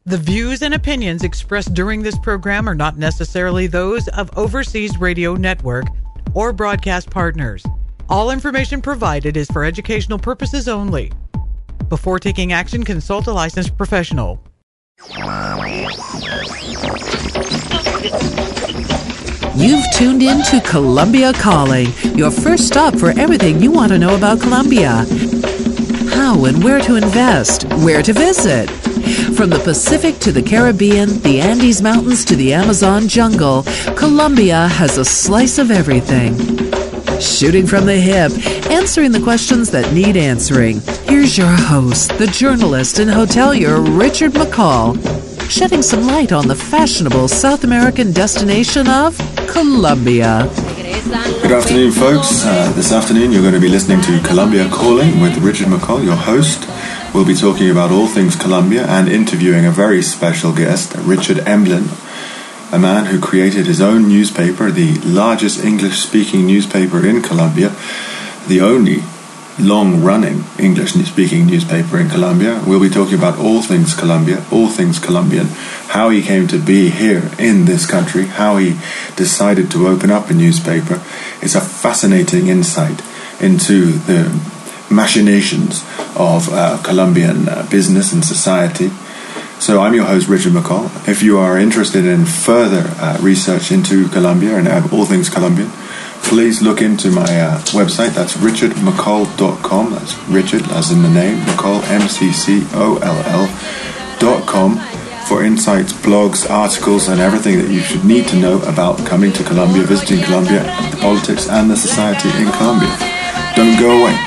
The views and opinions expressed during this program are not necessarily those of Overseas Radio Network or broadcast partners. All information provided is for educational purposes only. Before taking action, consult a licensed professional. You've tuned in to Colombia Calling, your first stop for everything you want to know about Colombia. How and where to invest, where to visit. From the Pacific to the Caribbean, the Andes Mountains to the Amazon jungle, Colombia has a slice of everything. Shooting from the hip, answering the questions that need answering. Here's your host, the journalist and hotelier Richard McCall, shedding some light on the fashionable South American destination of Colombia. Good afternoon, folks. This afternoon you're going to be listening to Colombia Calling with Richard McCall, your host. We'll be talking about all things Colombia and interviewing a very special guest, Richard Emblin, a man who created his own newspaper, the largest English-speaking newspaper in Colombia, the only long-running English-speaking newspaper in Colombia. We'll be talking about all things Colombia, all things Colombian, how he came to be here in this country, how he decided to open up a newspaper. It's a fascinating insight into the machinations of Colombian business and society. So I'm your host, Richard McCall. If you are interested in further research into Colombia and all things Colombian, please look into my website. That's richardmccoll.com. That's Richard, as in the name, McColl, MCCOLL.com, for insights, blogs, articles, and everything that you should need to know about coming to Colombia, visiting Colombia, the politics and the society in Colombia. Don't go away.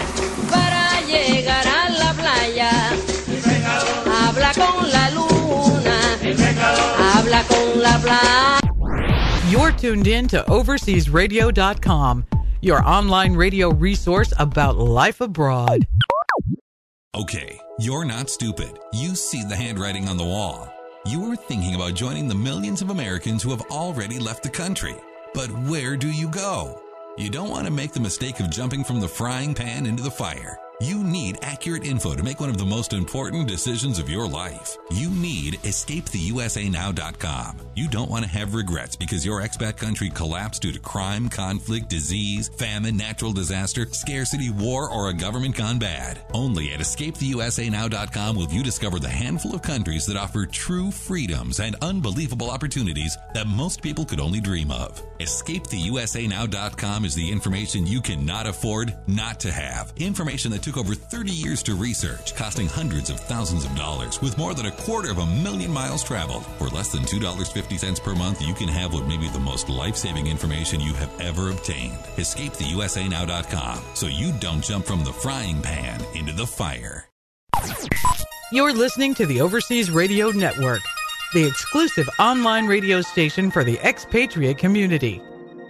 You're tuned in to OverseasRadio.com, your online radio resource about life abroad. Okay, you're not stupid. You see the handwriting on the wall. You are thinking about joining the millions of Americans who have already left the country. But where do you go? You don't want to make the mistake of jumping from the frying pan into the fire. You need accurate info to make one of the most important decisions of your life. You need EscapeTheUSANow.com. You don't want to have regrets because your expat country collapsed due to crime, conflict, disease, famine, natural disaster, scarcity, war, or a government gone bad. Only at EscapeTheUSANow.com will you discover the handful of countries that offer true freedoms and unbelievable opportunities that most people could only dream of. EscapeTheUSANow.com is the information you cannot afford not to have. Information that took over 30 years to research, costing hundreds of thousands of dollars, with more than 250,000 miles traveled. For less than $2.50 per month, you can have what may be the most life-saving information you have ever obtained. EscapeTheUSANow.com, so you don't jump from the frying pan into the fire. You're listening to the Overseas Radio Network, the exclusive online radio station for the expatriate community.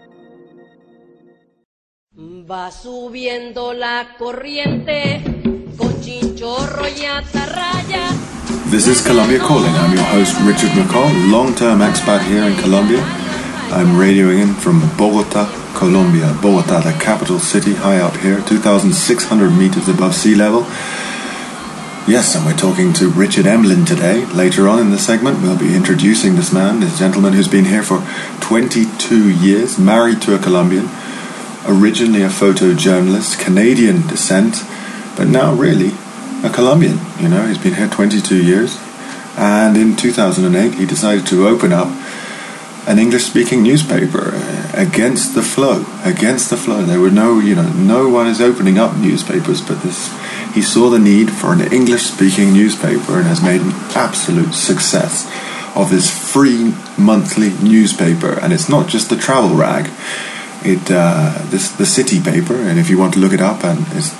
Va subiendo la corriente con chinchorro y atarraya. This is Colombia Calling. I'm your host, Richard McCall, long-term expat here in Colombia. I'm radioing in from Bogota, Colombia. Bogota, the capital city, high up here, 2,600 meters above sea level. Yes, and we're talking to Richard Emblin today. Later on in the segment, we'll be introducing this man, this gentleman who's been here for 22 years, married to a Colombian, originally a photojournalist, Canadian descent, but now really a Colombian. You know, he's been here 22 years, and in 2008 he decided to open up an English-speaking newspaper against the flow. There were no one is opening up newspapers, but he saw the need for an English-speaking newspaper and has made an absolute success of this free monthly newspaper. And it's not just the travel rag. The City Paper, and if you want to look it up, and it's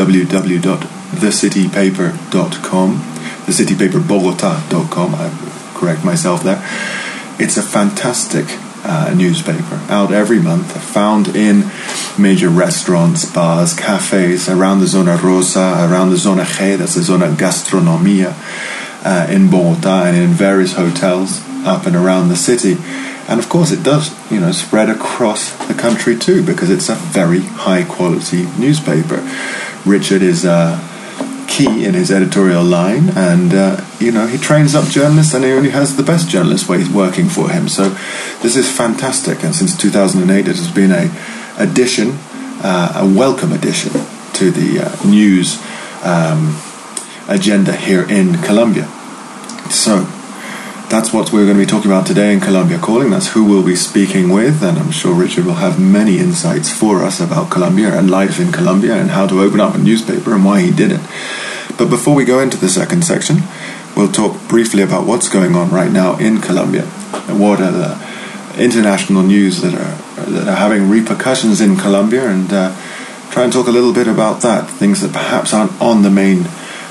www.thecitypaper.com, thecitypaperbogota.com. I correct myself there. It's a fantastic newspaper, out every month, found in major restaurants, bars, cafes around the Zona Rosa, around the Zona G, that's the Zona Gastronomia, in Bogota, and in various hotels up and around the city. And of course it does, spread across the country too, because it's a very high quality newspaper. Richard is key in his editorial line, and he trains up journalists, and he only has the best journalists working for him. So this is fantastic, and since 2008 it has been a welcome addition to the news agenda here in Colombia. So that's what we're going to be talking about today in Colombia Calling. That's who we'll be speaking with, and I'm sure Richard will have many insights for us about Colombia and life in Colombia and how to open up a newspaper and why he did it. But before we go into the second section, we'll talk briefly about what's going on right now in Colombia. What are the international news that are having repercussions in Colombia, and try and talk a little bit about that, things that perhaps aren't on the main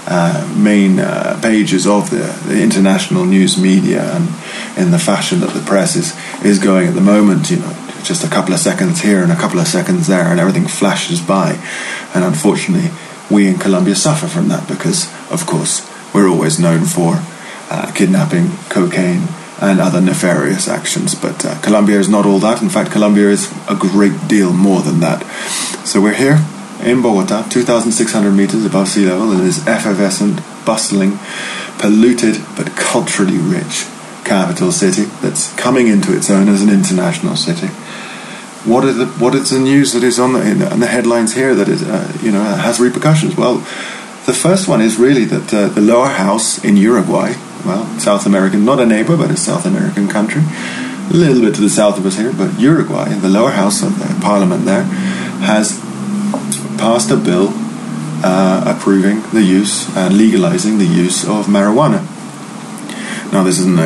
pages of the international news media and in the fashion that the press is going at the moment. Just a couple of seconds here and a couple of seconds there, and everything flashes by. And unfortunately, we in Colombia suffer from that because, of course, we're always known for kidnapping, cocaine, and other nefarious actions. But Colombia is not all that. In fact, Colombia is a great deal more than that. So we're here in Bogota, 2,600 meters above sea level, in this effervescent, bustling, polluted but culturally rich capital city that's coming into its own as an international city. What is the news that is on the headlines here that is has repercussions? Well, the first one is really that the lower house in Uruguay, South American, not a neighbor but a South American country, a little bit to the south of us here, but Uruguay, the lower house of the parliament there, has passed a bill approving the use and legalizing the use of marijuana. Now, this isn't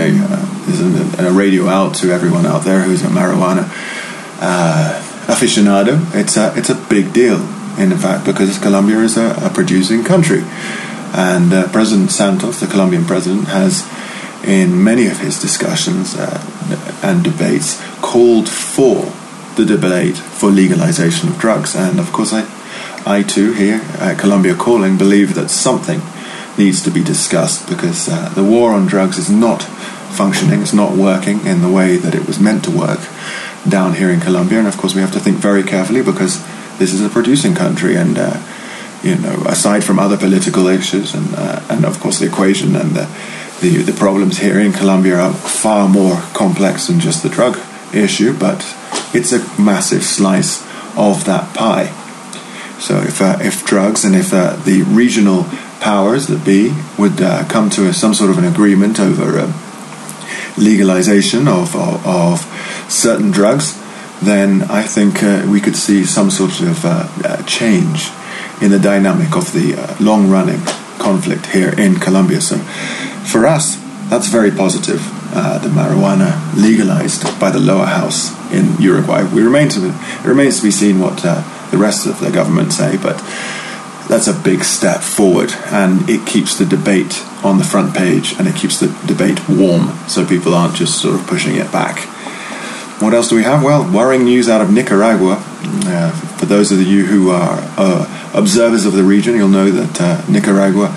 a radio out to everyone out there who's a marijuana aficionado. It's a big deal, in fact, because Colombia is a producing country, and President Santos, the Colombian president, has, in many of his discussions and debates, called for the debate for legalization of drugs. And of course, I too, here at Colombia Calling, believe that something needs to be discussed, because the war on drugs is not functioning, it's not working in the way that it was meant to work down here in Colombia. And of course, we have to think very carefully, because this is a producing country, and aside from other political issues and of course the equation and the problems here in Colombia are far more complex than just the drug issue, but it's a massive slice of that pie. So if drugs and if the regional powers that be would come to some sort of an agreement over legalization of certain drugs, then I think we could see some sort of change in the dynamic of the long-running conflict here in Colombia. So for us, that's very positive. The marijuana legalized by the lower house in Uruguay. It remains to be seen what the rest of the government say, but that's a big step forward, and it keeps the debate on the front page, and it keeps the debate warm, so people aren't just sort of pushing it back. What else do we have? Well, worrying news out of Nicaragua. For those of you who are observers of the region, you'll know that Nicaragua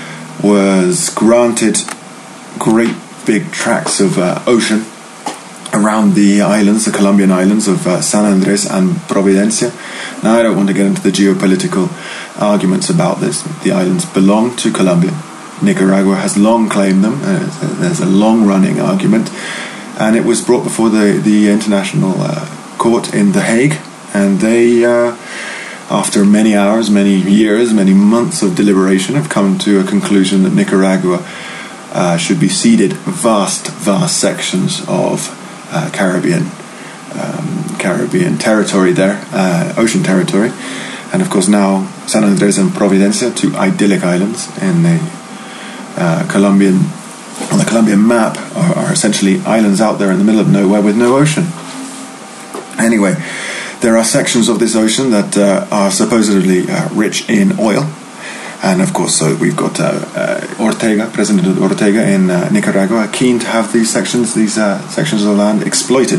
was granted great big tracts of ocean around the islands, the Colombian islands of San Andres and Providencia. Now, I don't want to get into the geopolitical arguments about this. The islands belong to Colombia. Nicaragua has long claimed them. There's a long-running argument, and it was brought before the International Court in The Hague, and they, after many hours, many years, many months of deliberation, have come to a conclusion that Nicaragua should be ceded vast sections of Caribbean territory there, ocean territory. And of course now San Andres and Providencia, two idyllic islands in the Colombian map, are essentially islands out there in the middle of nowhere with no ocean. Anyway, there are sections of this ocean that are supposedly rich in oil. And of course, so we've got President Ortega in Nicaragua, keen to have these sections of land exploited.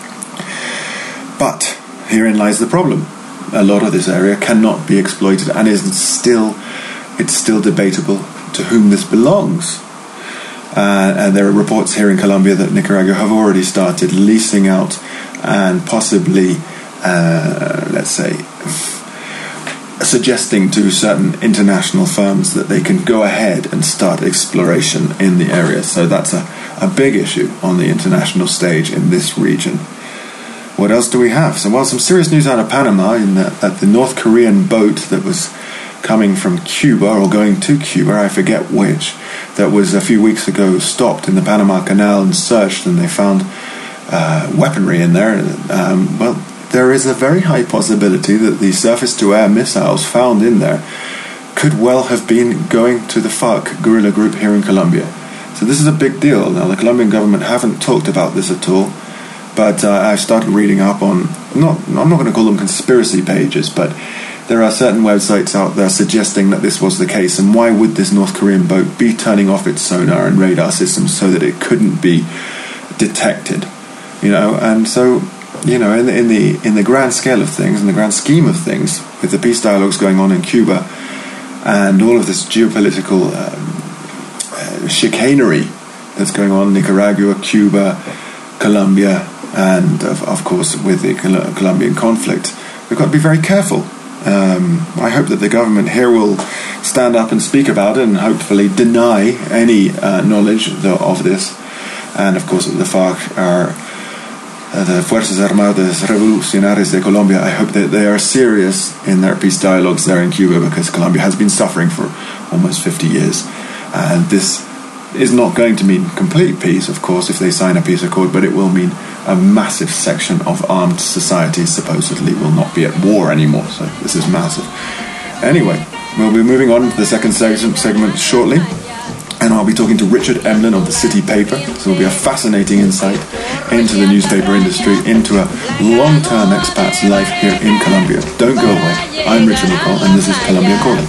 But herein lies the problem. A lot of this area cannot be exploited, and it's still debatable to whom this belongs. And there are reports here in Colombia that Nicaragua have already started leasing out and possibly, suggesting to certain international firms that they can go ahead and start exploration in the area. So that's a big issue on the international stage in this region. What else do we have? So, well, some serious news out of Panama that the North Korean boat that was coming from Cuba or going to Cuba, I forget which, that was a few weeks ago stopped in the Panama Canal and searched, and they found weaponry in there. Well, there is a very high possibility that the surface-to-air missiles found in there could well have been going to the FARC guerrilla group here in Colombia. So this is a big deal. Now, the Colombian government haven't talked about this at all, but I started reading up on, I'm not going to call them conspiracy pages, but there are certain websites out there suggesting that this was the case, and why would this North Korean boat be turning off its sonar and radar systems so that it couldn't be detected? And so, in the grand scale of things, in the grand scheme of things, with the peace dialogues going on in Cuba and all of this geopolitical chicanery that's going on in Nicaragua, Cuba, Colombia, and of course with the Colombian conflict, we've got to be very careful. I hope that the government here will stand up and speak about it and hopefully deny any knowledge of this. And of course the FARC are the Fuerzas Armadas Revolucionarias de Colombia. I hope that they are serious in their peace dialogues there in Cuba, because Colombia has been suffering for almost 50 years. And this is not going to mean complete peace, of course, if they sign a peace accord, but it will mean a massive section of armed society supposedly will not be at war anymore. So this is massive. Anyway, we'll be moving on to the second segment shortly, and I'll be talking to Richard Emblin of the City Paper. So it'll be a fascinating insight into the newspaper industry, into a long-term expat's life here in Colombia. Don't go away. I'm Richard McCall, and this is Colombia Calling.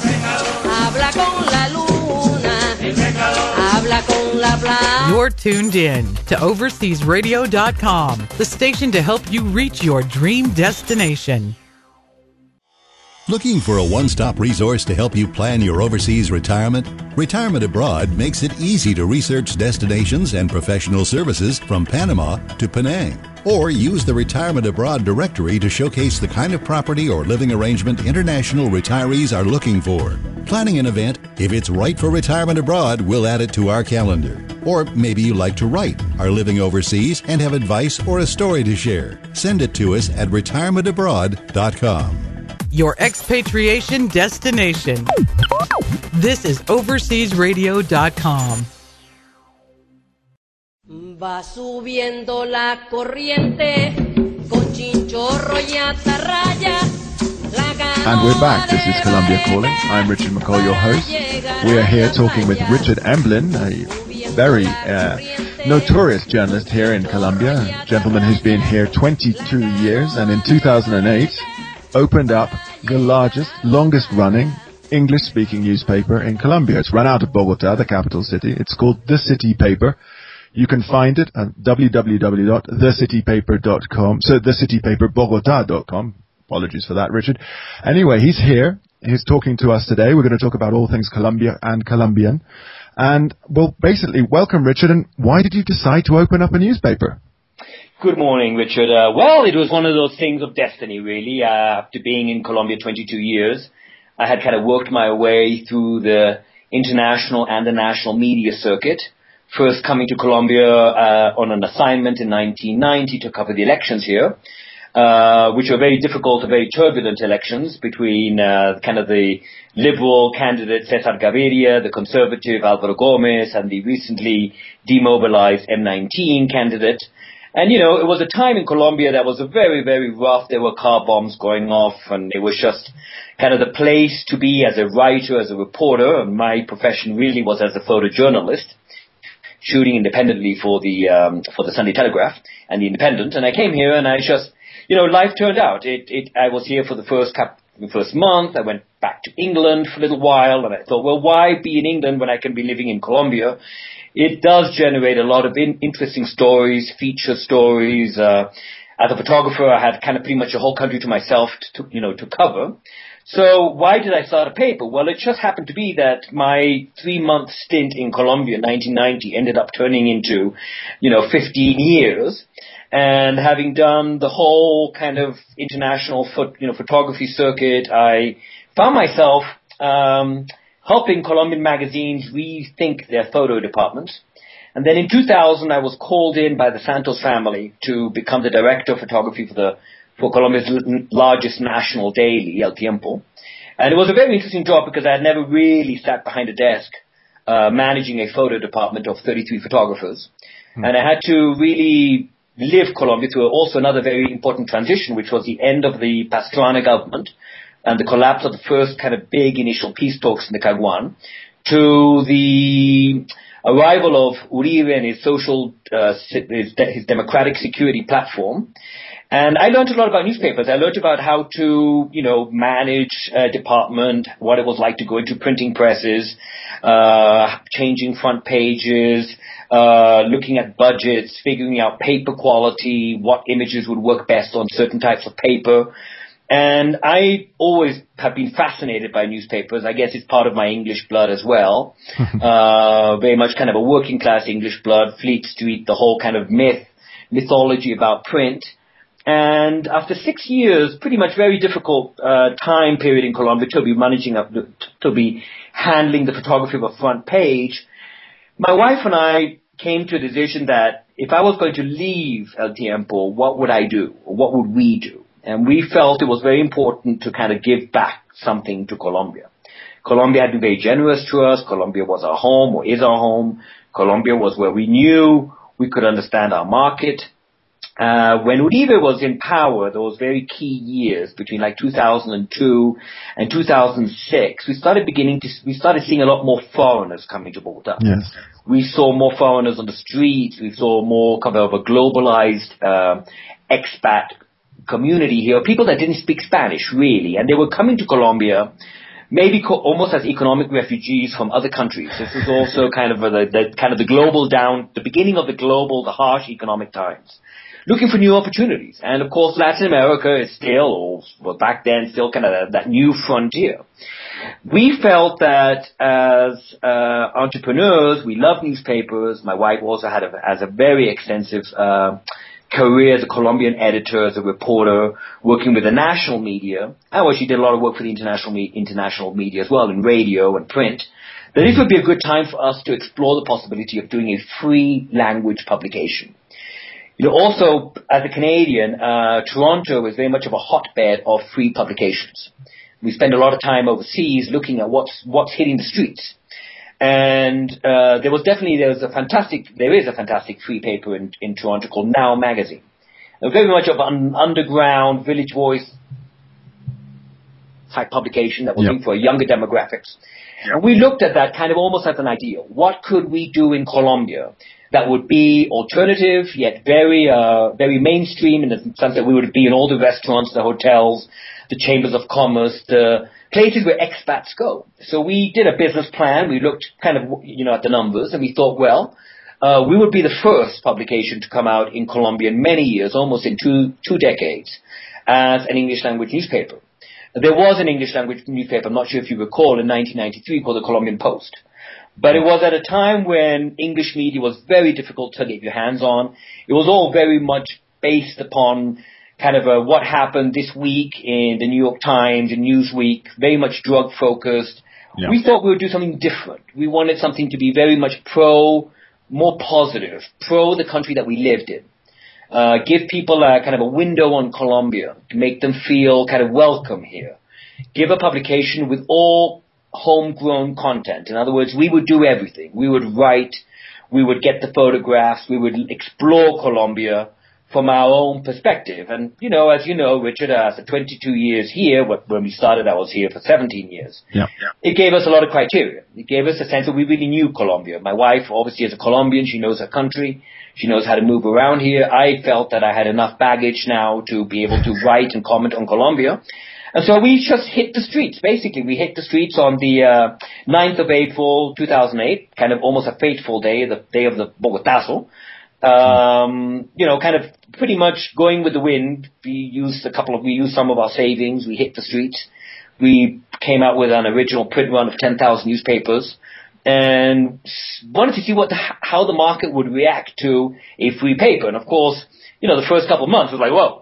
You're tuned in to OverseasRadio.com, the station to help you reach your dream destination. Looking for a one-stop resource to help you plan your overseas retirement? Retirement Abroad makes it easy to research destinations and professional services from Panama to Penang. Or use the Retirement Abroad directory to showcase the kind of property or living arrangement international retirees are looking for. Planning an event? If it's right for Retirement Abroad, we'll add it to our calendar. Or maybe you like to write, are living overseas, and have advice or a story to share. Send it to us at retirementabroad.com. Your expatriation destination. This is OverseasRadio.com. Va subiendo la corriente con chinchorro y atarraya. And we're back. This is Colombia Calling. I'm Richard McCall, your host. We are here talking with Richard Emblin, a very notorious journalist here in Colombia, a gentleman who's been here 22 years, and in 2008 opened up the largest, longest-running English-speaking newspaper in Colombia. It's run out of Bogota, the capital city. It's called The City Paper. You can find it at www.thecitypaper.com. So thecitypaperbogota.com. Apologies for that, Richard. Anyway, he's here. He's talking to us today. We're going to talk about all things Colombia and Colombian. And, well, basically, welcome, Richard. And why did you decide to open up a newspaper? Good morning, Richard. Well, it was one of those things of destiny, really. After being in Colombia 22 years, I had kind of worked my way through the international and the national media circuit. First coming to Colombia on an assignment in 1990 to cover the elections here, which were very difficult and very turbulent elections between kind of the liberal candidate Cesar Gaviria, the conservative Alvaro Gomez, and the recently demobilized M19 candidate. And, you know, it was a time in Colombia that was very, very rough. There were car bombs going off, and it was just kind of the place to be as a writer, as a reporter. And my profession really was as a photojournalist, shooting independently for the Sunday Telegraph and the Independent. And I came here, and I just, you know, life turned out. I was here for the first month. I went back to England for a little while, and I thought, well, why be in England when I can be living in Colombia? It does generate a lot of interesting stories, feature stories. As a photographer, I had kind of pretty much the whole country to myself to cover. So why did I start a paper? Well, it just happened to be that my 3-month stint in Colombia in 1990 ended up turning into, 15 years. And having done the whole kind of international photography circuit, I found myself helping Colombian magazines rethink their photo departments. And then in 2000, I was called in by the Santos family to become the director of photography for Colombia's largest national daily, El Tiempo. And it was a very interesting job because I had never really sat behind a desk managing a photo department of 33 photographers. And I had to really live Colombia through also another very important transition, which was the end of the Pastrana government and the collapse of the first kind of big initial peace talks in the Caguán, to the arrival of Uribe and his democratic security platform. And I learned a lot about newspapers. I learned about how to, manage a department, what it was like to go into printing presses, changing front pages, looking at budgets, figuring out paper quality, what images would work best on certain types of paper. And I always have been fascinated by newspapers. I guess it's part of my English blood as well. Very much kind of a working class English blood, Fleet Street, the whole kind of mythology about print. And after 6 years, pretty much very difficult time period in Colombia to be handling the photography of a front page, my wife and I came to a decision that if I was going to leave El Tiempo, what would I do? Or what would we do? And we felt it was very important to kind of give back something to Colombia. Colombia had been very generous to us. Colombia was our home, or is our home. Colombia was where we knew we could understand our market. When Uribe was in power, those very key years between like 2002 and 2006, we started seeing a lot more foreigners coming to Bogota. Yes. We saw more foreigners on the streets. We saw more kind of a globalized expat community here, people that didn't speak Spanish really, and they were coming to Colombia maybe almost as economic refugees from other countries. This is also kind of the beginning of the harsh economic times, looking for new opportunities. And of course, Latin America is still, back then, still kind of that new frontier. We felt that as entrepreneurs, we love newspapers. My wife also has a very extensive career as a Colombian editor, as a reporter, working with the national media. And she did a lot of work for the international media as well, in radio and print. That it would be a good time for us to explore the possibility of doing a free language publication. Also, as a Canadian, Toronto is very much of a hotbed of free publications. We spend a lot of time overseas looking at what's hitting the streets. And there is a fantastic free paper in Toronto called Now Magazine. Very much of an underground Village Voice type publication that was aimed for younger demographics. And we looked at that kind of almost as an ideal. What could we do in Colombia that would be alternative, yet very mainstream, in the sense that we would be in all the restaurants, the hotels, the chambers of commerce, the places where expats go. So we did a business plan. We looked kind of, at the numbers, and we thought, we would be the first publication to come out in Colombia in many years, almost in two decades, as an English language newspaper. There was an English language newspaper, I'm not sure if you recall, in 1993 called the Colombian Post. But it was at a time when English media was very difficult to get your hands on. It was all very much based upon kind of what happened this week in the New York Times and Newsweek, very much drug-focused. Yeah. We thought we would do something different. We wanted something to be very much more positive, the country that we lived in. Give people a kind of a window on Colombia, to make them feel kind of welcome here. Give a publication with all homegrown content. In other words, we would do everything. We would write, we would get the photographs, we would explore Colombia from our own perspective. And, as you know, Richard, after 22 years here, when we started, I was here for 17 years. Yeah. It gave us a lot of criteria. It gave us a sense that we really knew Colombia. My wife, obviously, is a Colombian. She knows her country. She knows how to move around here. I felt that I had enough baggage now to be able to write and comment on Colombia. And so we just hit the streets, basically. We hit the streets on the 9th of April, 2008, kind of almost a fateful day, the day of the Bogotazo. Kind of pretty much going with the wind. We used some of our savings. We hit the streets. We came out with an original print run of 10,000 newspapers and wanted to see how the market would react to a free paper. And of course, the first couple of months was like, whoa.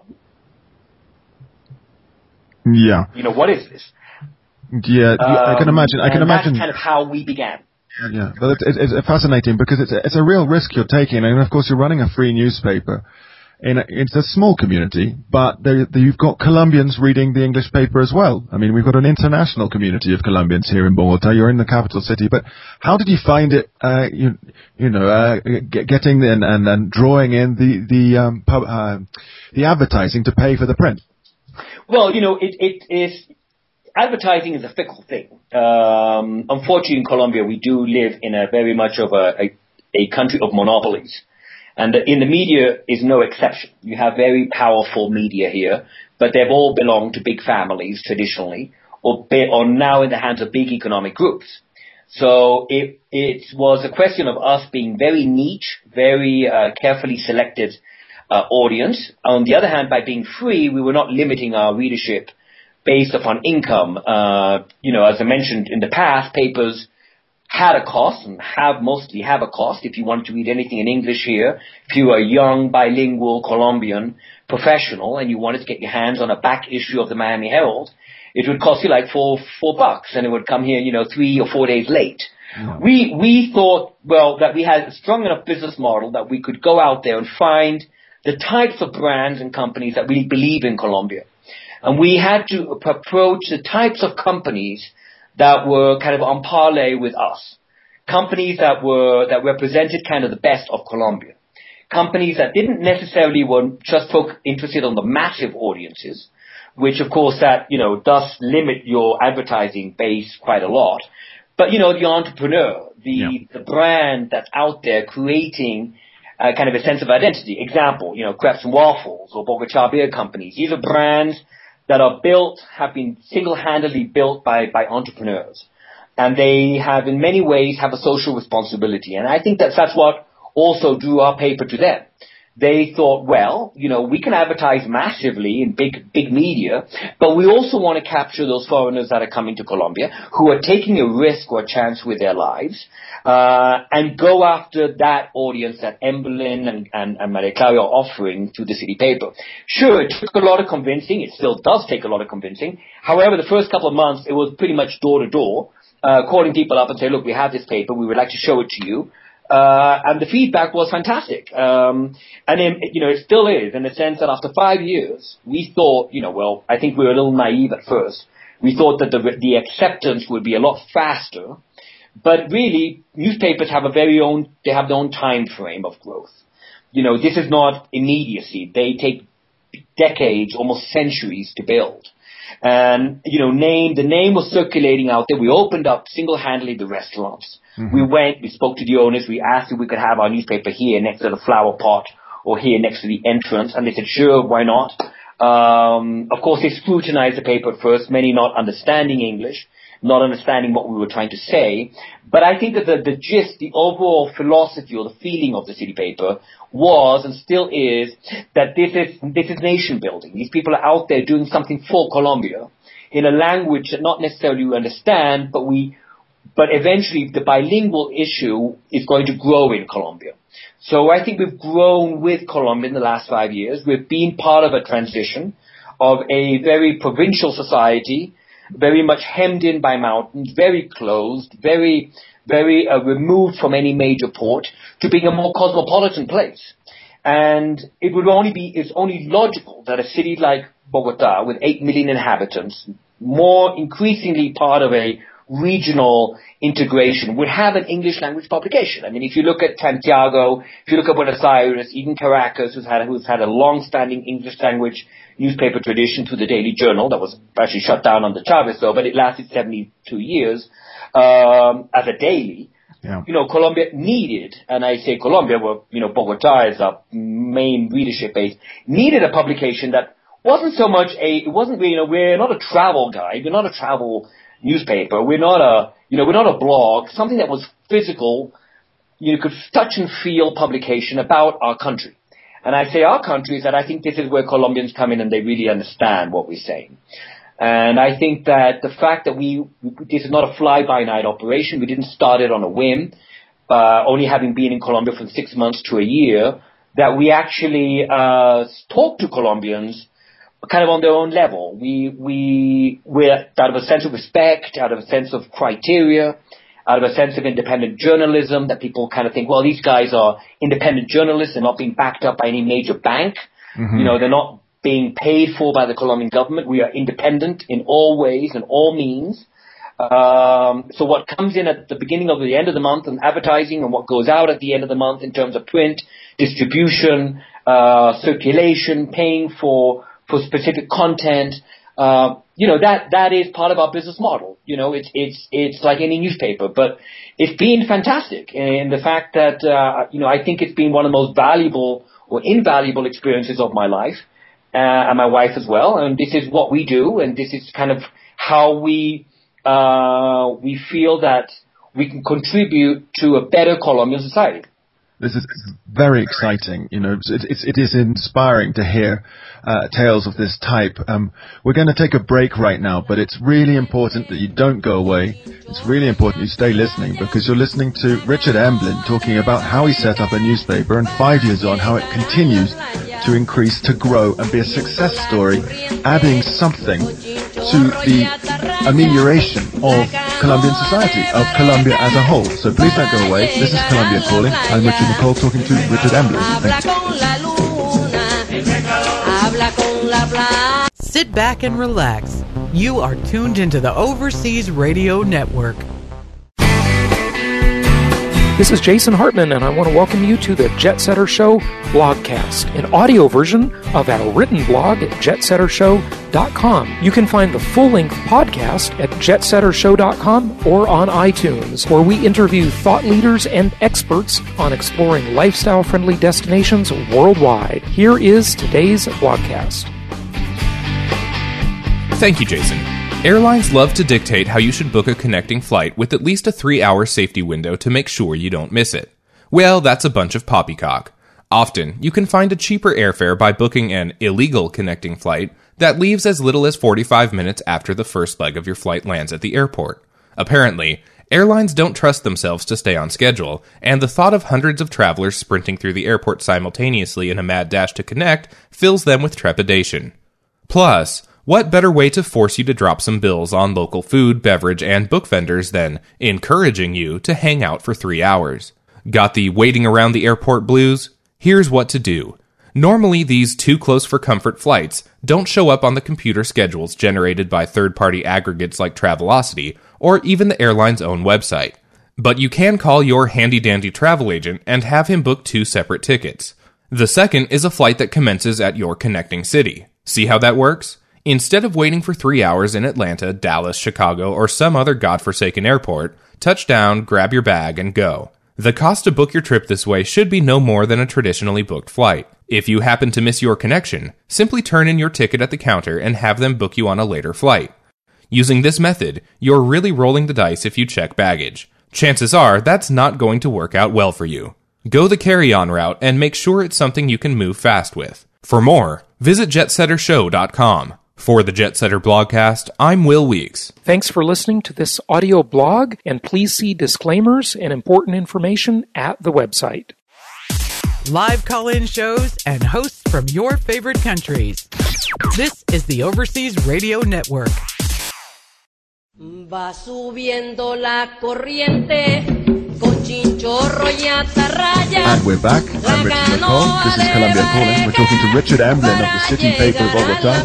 Yeah. What is this? Yeah, I can imagine. That's kind of how we began. Yeah, but it's fascinating because it's a real risk you're taking, and of course you're running a free newspaper. It's a small community, but you've got Colombians reading the English paper as well. I mean, we've got an international community of Colombians here in Bogota. You're in the capital city, but how did you find it? Getting in and drawing in the advertising to pay for the print. Well, it is. Advertising is a fickle thing. Unfortunately, in Colombia, we do live in a very much of a country of monopolies. And in the media is no exception. You have very powerful media here, but they've all belonged to big families traditionally, or now in the hands of big economic groups. So it was a question of us being very niche, very carefully selected audience. On the other hand, by being free, we were not limiting our readership based upon income. As I mentioned in the past, papers had a cost and mostly have a cost. If you wanted to read anything in English here, if you were a young bilingual Colombian professional and you wanted to get your hands on a back issue of the Miami Herald, it would cost you like $4 and it would come here, 3 or 4 days late. Yeah. We thought, that we had a strong enough business model that we could go out there and find the types of brands and companies that we believe in Colombia. And we had to approach the types of companies that were kind of on parlay with us. Companies that represented kind of the best of Colombia. Companies that didn't necessarily were just interested on the massive audiences, which of course that, does limit your advertising base quite a lot. But, the entrepreneur, the brand that's out there creating kind of a sense of identity. Example, Crepes and Waffles or Bogota Beer Companies. These are brands that have been single-handedly built by entrepreneurs. And they have, in many ways, have a social responsibility. And I think that's what also drew our paper to them. They thought, we can advertise massively in big media, but we also want to capture those foreigners that are coming to Colombia who are taking a risk or a chance with their lives, and go after that audience that Emblyn and Maria Claudia are offering to the city paper. Sure, it took a lot of convincing. It still does take a lot of convincing. However, the first couple of months, it was pretty much door to door, calling people up and say, look, we have this paper. We would like to show it to you. And the feedback was fantastic. And then, it still is in the sense that after 5 years, we thought, I think we were a little naive at first. We thought that the acceptance would be a lot faster. But really, newspapers have their own time frame of growth. This is not immediacy. They take decades, almost centuries to build. And, the name was circulating out there. We opened up single-handedly the restaurants. Mm-hmm. We spoke to the owners. We asked if we could have our newspaper here next to the flower pot or here next to the entrance. And they said, sure, why not? Of course, they scrutinized the paper at first, many not understanding English, not understanding what we were trying to say. But I think that the gist, the overall philosophy or the feeling of the city paper was and still is that this is nation building. These people are out there doing something for Colombia in a language that not necessarily we understand, but eventually the bilingual issue is going to grow in Colombia. So I think we've grown with Colombia in the last 5 years. We've been part of a transition of a very provincial society, very much hemmed in by mountains, very closed, very removed from any major port, to being a more cosmopolitan place. And it's only logical that a city like Bogota, with 8 million inhabitants, more increasingly part of a regional integration, would have an English language publication. I mean, if you look at Santiago, if you look at Buenos Aires, even Caracas, who's had a long-standing English language newspaper tradition through the Daily Journal, that was actually shut down under Chavez though, but it lasted 72 years, as a daily. Yeah. Colombia needed, and I say Colombia, Bogota is our main readership base, needed a publication that wasn't so much we're not a travel guide, we're not a travel newspaper, we're not a blog, something that was physical, could touch and feel publication about our country. And I say our country is that I think this is where Colombians come in and they really understand what we're saying. And I think that the fact that this is not a fly-by-night operation, we didn't start it on a whim, only having been in Colombia for 6 months to a year, that we actually talk to Colombians kind of on their own level. We're out of a sense of respect, out of a sense of criteria, out of a sense of independent journalism, that people kind of think, well, these guys are independent journalists, they're not being backed up by any major bank. Mm-hmm. They're not being paid for by the Colombian government. We are independent in all ways and all means. So what comes in at the beginning of the end of the month in advertising, and what goes out at the end of the month in terms of print, distribution, circulation, paying for specific content, that is part of our business model. It's like any newspaper, but it's been fantastic in the fact that, I think it's been one of the most valuable or invaluable experiences of my life, and my wife as well. And this is what we do, and this is kind of how we feel that we can contribute to a better Colombian society. This is very exciting. It is inspiring to hear tales of this type. We're going to take a break right now, but it's really important that you don't go away. It's really important you stay listening, because you're listening to Richard Emblin talking about how he set up a newspaper, and 5 years on, how it continues to increase, to grow, and be a success story, adding something to the amelioration of Colombian society, of Colombia as a whole. So please don't go away. This is Colombia Calling. I'm Richard McCall, talking to Richard Emblin. Thank you. Sit back and relax. You are tuned into the Overseas Radio Network. This is Jason Hartman, and I want to welcome you to the Jet Setter Show blogcast, an audio version of our written blog at jetsettershow.com. You can find the full-length podcast at jetsettershow.com or on iTunes, where we interview thought leaders and experts on exploring lifestyle-friendly destinations worldwide. Here is today's blogcast. Thank you, Jason. Airlines love to dictate how you should book a connecting flight with at least a 3-hour safety window to make sure you don't miss it. Well, that's a bunch of poppycock. Often, you can find a cheaper airfare by booking an illegal connecting flight that leaves as little as 45 minutes after the first leg of your flight lands at the airport. Apparently, airlines don't trust themselves to stay on schedule, and the thought of hundreds of travelers sprinting through the airport simultaneously in a mad dash to connect fills them with trepidation. Plus, what better way to force you to drop some bills on local food, beverage, and book vendors than encouraging you to hang out for 3 hours? Got the waiting around the airport blues? Here's what to do. Normally, these too close for comfort flights don't show up on the computer schedules generated by third-party aggregates like Travelocity or even the airline's own website. But you can call your handy-dandy travel agent and have him book 2 separate tickets. The second is a flight that commences at your connecting city. See how that works? Instead of waiting for 3 hours in Atlanta, Dallas, Chicago, or some other godforsaken airport, touch down, grab your bag, and go. The cost to book your trip this way should be no more than a traditionally booked flight. If you happen to miss your connection, simply turn in your ticket at the counter and have them book you on a later flight. Using this method, you're really rolling the dice if you check baggage. Chances are that's not going to work out well for you. Go the carry-on route and make sure it's something you can move fast with. For more, visit jetsettershow.com. For the Jet Setter Blogcast, I'm Will Weeks. Thanks for listening to this audio blog, and please see disclaimers and important information at the website. Live call-in shows and hosts from your favorite countries. This is the Overseas Radio Network. Va subiendo la corriente con chinchorro y atarraya. And we're back. I'm Richard McCall. This is Colombia Calling. We're talking to Richard Emblin of the City Paper Bogota,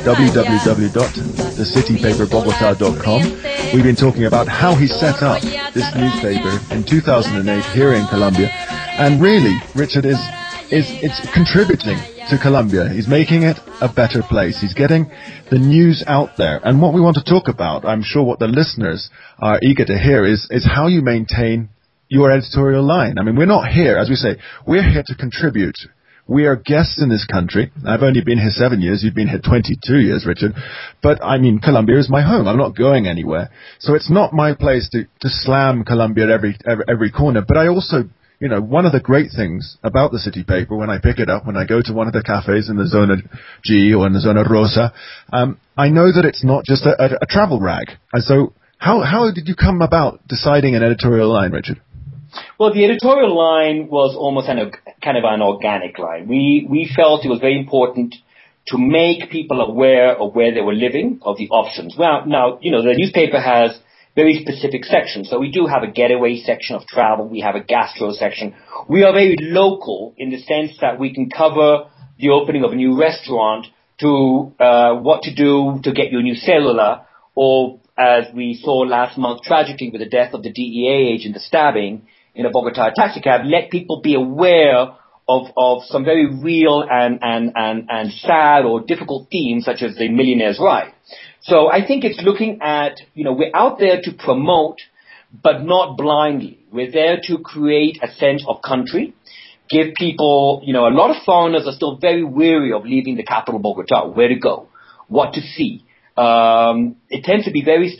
www.thecitypaperbogota.com. We've been talking about how he set up this newspaper in 2008 here in Colombia. And really, Richard it's contributing to Colombia. He's making it a better place. He's getting the news out there. And what we want to talk about, I'm sure what the listeners are eager to hear, is how you maintain your editorial line. I mean, we're not here, as we say, we're here to contribute. We are guests in this country. I've only been here 7 years. You've been here 22 years, Richard. But, I mean, Colombia is my home. I'm not going anywhere. So it's not my place to slam Colombia at every corner. But I also one of the great things about the City Paper, when I pick it up, when I go to one of the cafes in the Zona G or in the Zona Rosa, I know that it's not just a travel rag. And so how did you come about deciding an editorial line, Richard? Well, the editorial line was almost kind of an organic line. We felt it was very important to make people aware of where they were living, of the options. Well, now, the newspaper has very specific sections. So we do have a getaway section of travel. We have a gastro section. We are very local in the sense that we can cover the opening of a new restaurant to what to do to get your new cellular, or as we saw last month tragically with the death of the DEA agent, the stabbing in a Bogota taxicab, let people be aware of some very real and sad or difficult themes such as the millionaire's ride. So I think it's looking at, we're out there to promote, but not blindly. We're there to create a sense of country, give people, a lot of foreigners are still very weary of leaving the capital Bogota, where to go, what to see. It tends to be very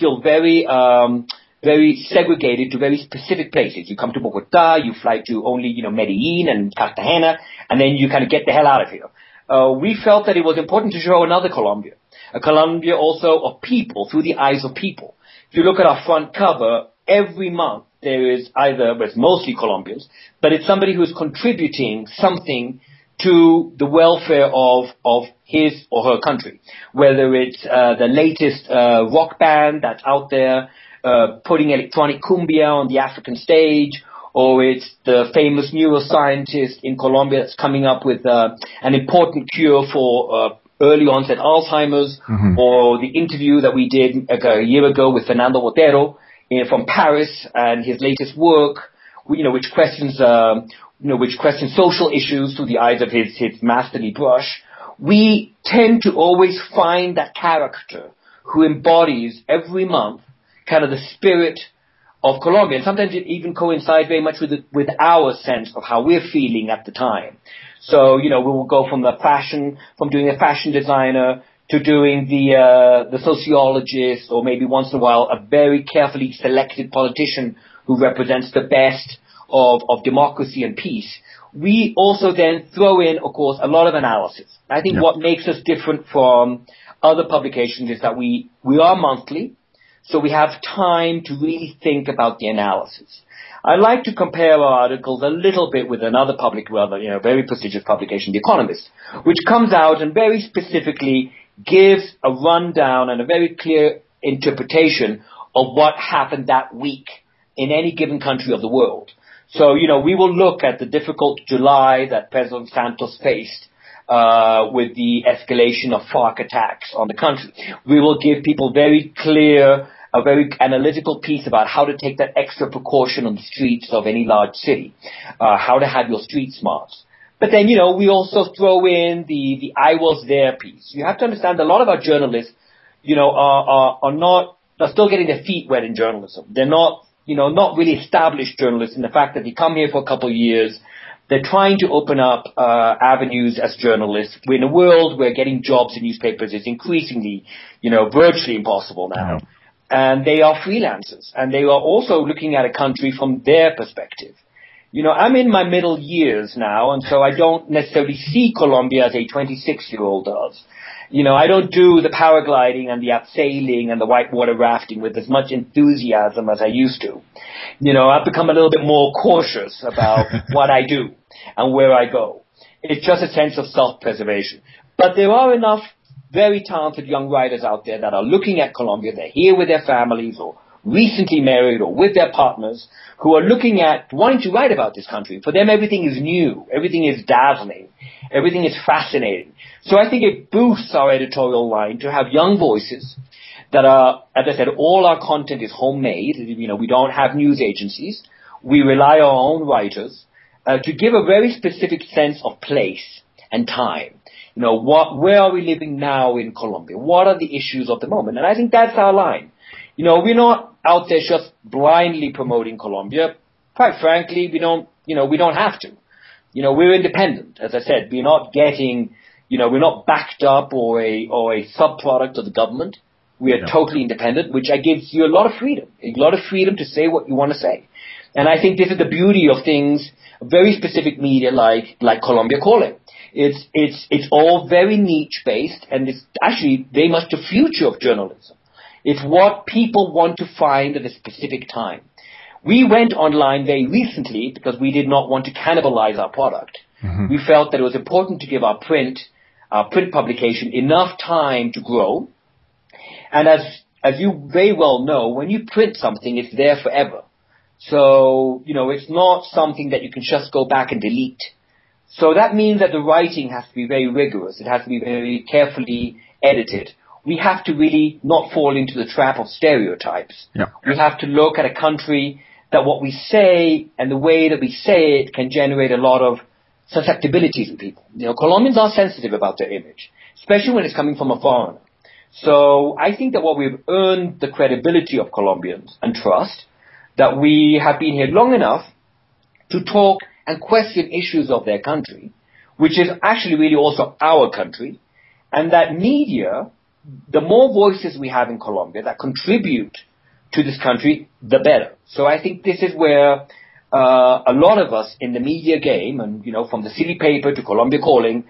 segregated to very specific places. You come to Bogota, you fly to only, Medellin and Cartagena, and then you kind of get the hell out of here. We felt that it was important to show another Colombia, a Colombia also of people, through the eyes of people. If you look at our front cover, every month there is it's mostly Colombians, but it's somebody who's contributing something to the welfare of his or her country, whether it's the latest rock band that's out there, putting electronic cumbia on the African stage, or it's the famous neuroscientist in Colombia that's coming up with an important cure for early onset Alzheimer's, or the interview that we did a year ago with Fernando Botero from Paris and his latest work, which questions social issues through the eyes of his masterly brush. We tend to always find that character who embodies every month kind of the spirit of Colombia. And sometimes it even coincides very much with our sense of how we're feeling at the time. So, we will go from doing a fashion designer to doing the sociologist, or maybe once in a while a very carefully selected politician who represents the best of democracy and peace. We also then throw in, of course, a lot of analysis. I think what makes us different from other publications is that we are monthly, so we have time to really think about the analysis. I like to compare our articles a little bit with another very prestigious publication, The Economist, which comes out and very specifically gives a rundown and a very clear interpretation of what happened that week in any given country of the world. So, we will look at the difficult July that President Santos faced with the escalation of FARC attacks on the country. We will give people a very analytical piece about how to take that extra precaution on the streets of any large city, how to have your street smarts. But then, we also throw in the I was there piece. You have to understand a lot of our journalists, are still getting their feet wet in journalism. They're not really established journalists in the fact that they come here for a couple of years. They're trying to open up avenues as journalists. We're in a world where getting jobs in newspapers is increasingly, virtually impossible now. And they are freelancers, and they are also looking at a country from their perspective. I'm in my middle years now, and so I don't necessarily see Colombia as a 26-year-old does. I don't do the paragliding and the abseiling and the whitewater rafting with as much enthusiasm as I used to. I've become a little bit more cautious about what I do and where I go. It's just a sense of self-preservation. But there are enough very talented young writers out there that are looking at Colombia. They're here with their families or recently married or with their partners who are looking at wanting to write about this country. For them, everything is new. Everything is dazzling. Everything is fascinating. So I think it boosts our editorial line to have young voices that are, as I said, all our content is homemade. We don't have news agencies. We rely on our own writers to give a very specific sense of place and time. Where are we living now in Colombia? What are the issues of the moment? And I think that's our line. We're not out there just blindly promoting Colombia. Quite frankly, we don't have to. We're independent. As I said, we're not getting, we're not backed up or a subproduct of the government. We are totally independent, which gives you a lot of freedom to say what you want to say. And I think this is the beauty of things, very specific media like Colombia Calling. It's all very niche based, and it's actually very much the future of journalism. It's what people want to find at a specific time. We went online very recently because we did not want to cannibalize our product. Mm-hmm. We felt that it was important to give our print publication enough time to grow. And as you very well know, when you print something, it's there forever. So, it's not something that you can just go back and delete. So that means that the writing has to be very rigorous. It has to be very carefully edited. We have to really not fall into the trap of stereotypes. Yeah. We have to look at a country that what we say and the way that we say it can generate a lot of susceptibilities in people. Colombians are sensitive about their image, especially when it's coming from a foreigner. So I think that what we've earned the credibility of Colombians and trust, that we have been here long enough to talk and question issues of their country, which is actually really also our country, and that media, the more voices we have in Colombia that contribute to this country, the better. So I think this is where a lot of us in the media game, and from the city paper to Colombia Calling,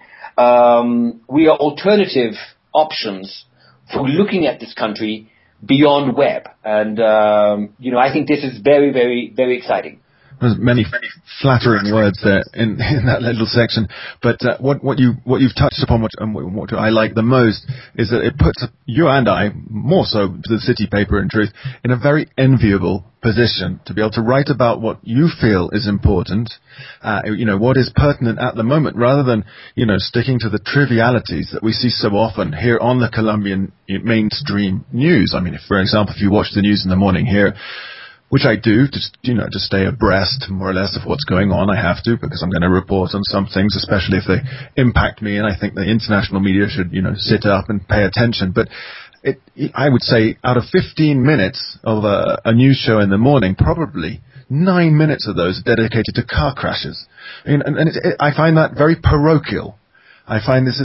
we are alternative options for looking at this country beyond web. And I think this is very, very, very exciting. There's many flattering words there in that little section, but what you've touched upon, what I like the most, is that it puts you and I, more so the city paper in truth, in a very enviable position to be able to write about what you feel is important, what is pertinent at the moment, rather than sticking to the trivialities that we see so often here on the Colombian mainstream news. I mean, for example, if you watch the news in the morning here, which I do, to stay abreast, more or less, of what's going on. I have to, because I'm going to report on some things, especially if they impact me, and I think the international media should, sit up and pay attention. But I would say out of 15 minutes of a news show in the morning, probably 9 minutes of those are dedicated to car crashes. I find that very parochial. I find this,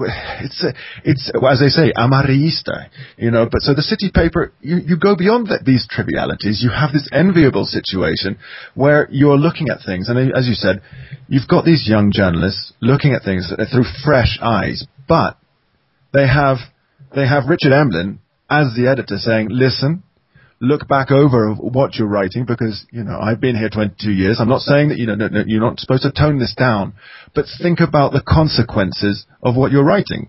it's as they say, amarillista, but so the city paper, you go beyond these trivialities. You have this enviable situation where you're looking at things, and as you said, you've got these young journalists looking at things through fresh eyes, but they have Richard Emblin as the editor saying, listen, look back over what you're writing, because, I've been here 22 years. I'm not saying that, you're not supposed to tone this down, but think about the consequences of what you're writing.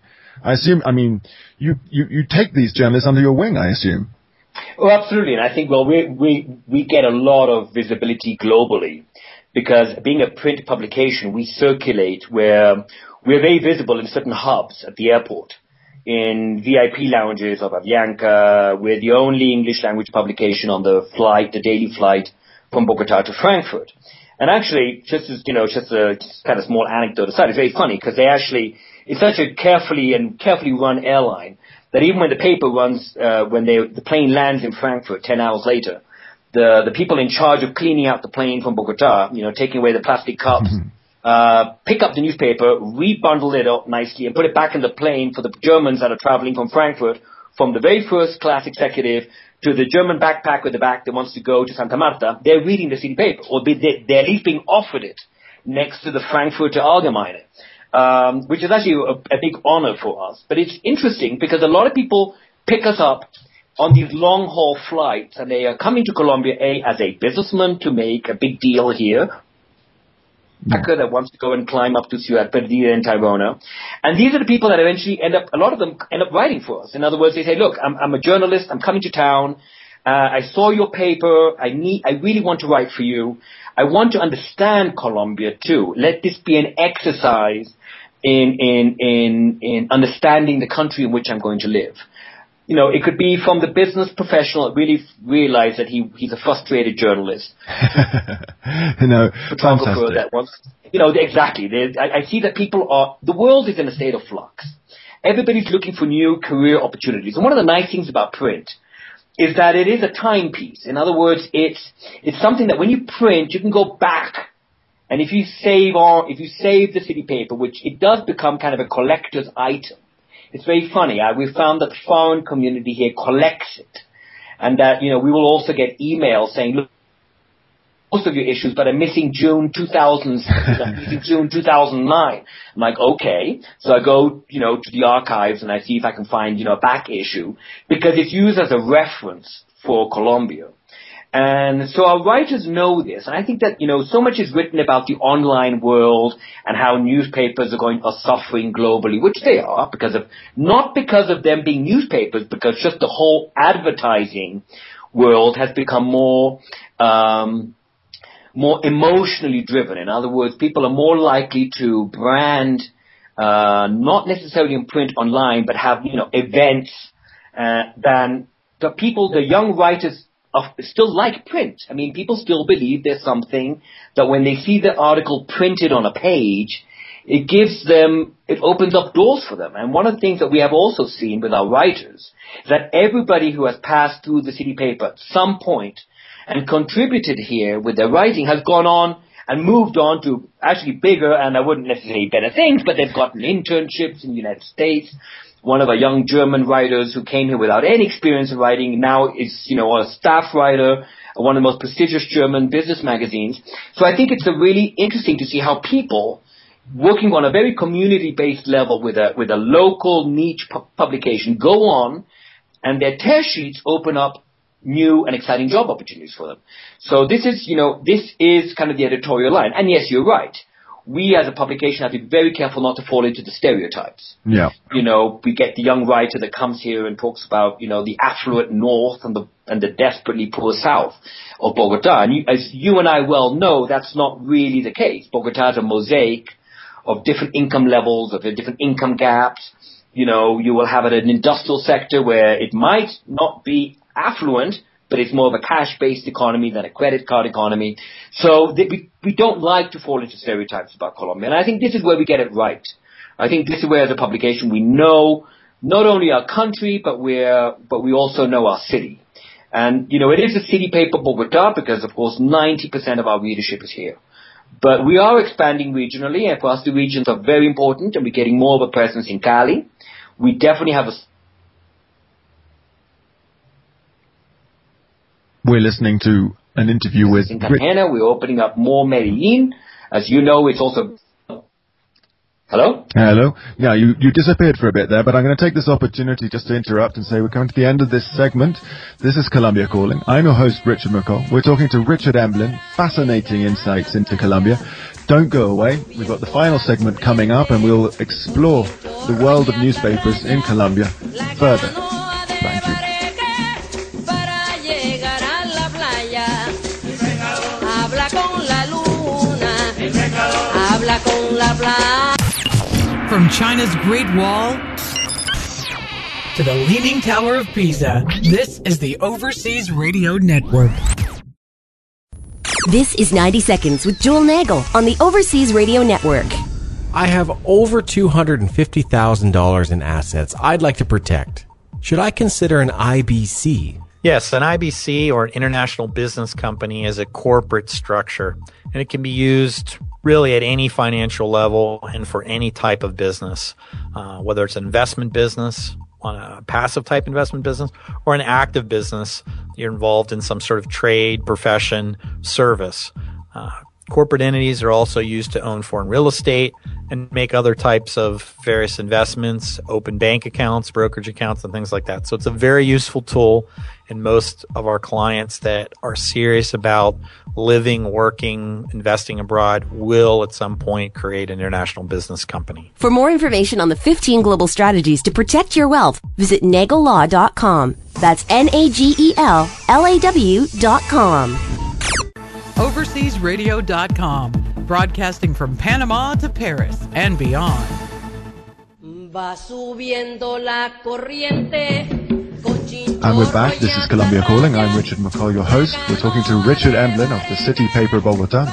You take these journalists under your wing, I assume. Oh, absolutely. And I think, we get a lot of visibility globally, because being a print publication, we circulate where we're very visible in certain hubs at the airport, in VIP lounges of Avianca. We're the only English language publication on the daily flight from Bogota to Frankfurt. And actually, just a kind of small anecdote aside, it's very funny because it's such a carefully run airline that even when the paper runs, when the plane lands in Frankfurt 10 hours later, the people in charge of cleaning out the plane from Bogota, taking away the plastic cups, pick up the newspaper, rebundle it up nicely, and put it back in the plane for the Germans that are traveling from Frankfurt, from the very first class executive to the German backpacker with the back that wants to go to Santa Marta. They're reading the city paper, or they're at least being offered it next to the Frankfurter Allgemeine, which is actually a big honor for us. But it's interesting because a lot of people pick us up on these long-haul flights, and they are coming to Colombia, as a businessman to make a big deal here, that wants to go and climb up to Ciudad Perdida in Tayrona. And these are the people that eventually a lot of them end up writing for us. In other words, they say, look, I'm a journalist, I'm coming to town, I saw your paper, I really want to write for you. I want to understand Colombia too. Let this be an exercise in understanding the country in which I'm going to live. It could be from the business professional that really realized that he's a frustrated journalist. Fantastic. That wants, exactly. I see that the world is in a state of flux. Everybody's looking for new career opportunities. And one of the nice things about print is that it is a timepiece. In other words, it's something that when you print, you can go back. And if you save the city paper, which it does become kind of a collector's item, it's very funny. We found that the foreign community here collects it. And that, we will also get emails saying, look, most of your issues, but I'm missing June 2009. I'm like, okay. So I go, to the archives and I see if I can find, a back issue, because it's used as a reference for Colombia. And so our writers know this. And I think that, so much is written about the online world and how newspapers are suffering globally, which they are, not because of them being newspapers, because just the whole advertising world has become more emotionally driven. In other words, people are more likely to brand, not necessarily in print online, but have, events, than the young writers still like print. I mean, people still believe there's something that when they see the article printed on a page, it opens up doors for them. And one of the things that we have also seen with our writers is that everybody who has passed through the city paper at some point and contributed here with their writing has gone on and moved on to actually bigger, and I wouldn't necessarily better things, but they've gotten internships in the United States. One of our young German writers who came here without any experience in writing now is, a staff writer, one of the most prestigious German business magazines. So I think it's really interesting to see how people working on a very community-based level with a local niche publication go on, and their tear sheets open up new and exciting job opportunities for them. So this is kind of the editorial line. And yes, you're right. We as a publication have to be very careful not to fall into the stereotypes. Yeah. We get the young writer that comes here and talks about, the affluent north and the desperately poor south of Bogota. And as you and I well know, that's not really the case. Bogota is a mosaic of different income levels, of different income gaps. You will have an industrial sector where it might not be affluent, but it's more of a cash-based economy than a credit card economy. So we don't like to fall into stereotypes about Colombia. And I think this is where we get it right. I think this is where, as a publication, we know not only our country, but we also know our city. And, it is a city paper, Bogota, because, of course, 90% of our readership is here. But we are expanding regionally, and for us, the regions are very important, and we're getting more of a presence in Cali. We definitely have We're listening to an interview with in Cartagena. We're opening up more Medellin. As you know, it's also... Hello? Hello. Yeah, you disappeared for a bit there, but I'm going to take this opportunity just to interrupt and say we're coming to the end of this segment. This is Colombia Calling. I'm your host, Richard McCall. We're talking to Richard Emblin. Fascinating insights into Colombia. Don't go away. We've got the final segment coming up, and we'll explore the world of newspapers in Colombia further. Thank you. From China's Great Wall to the Leaning Tower of Pisa, this is the Overseas Radio Network. This is 90 Seconds with Joel Nagel on the Overseas Radio Network. I have over $250,000 in assets I'd like to protect. Should I consider an IBC? Yes, an IBC, or an international business company, is a corporate structure, and it can be used really at any financial level and for any type of business, whether it's an investment business, on a passive type investment business, or an active business. You're involved in some sort of trade, profession, service. Corporate entities are also used to own foreign real estate and make other types of various investments, open bank accounts, brokerage accounts, and things like that. So it's a very useful tool, and most of our clients that are serious about living, working, investing abroad will at some point create an international business company. For more information on the 15 global strategies to protect your wealth, visit nagellaw.com. That's NAGELLAW.com. OverseasRadio.com, broadcasting from Panama to Paris and beyond. Va subiendo la corriente. And we're back. This is Colombia Calling. I'm Richard McCall, your host. We're talking to Richard Emblin of the City Paper Bogota,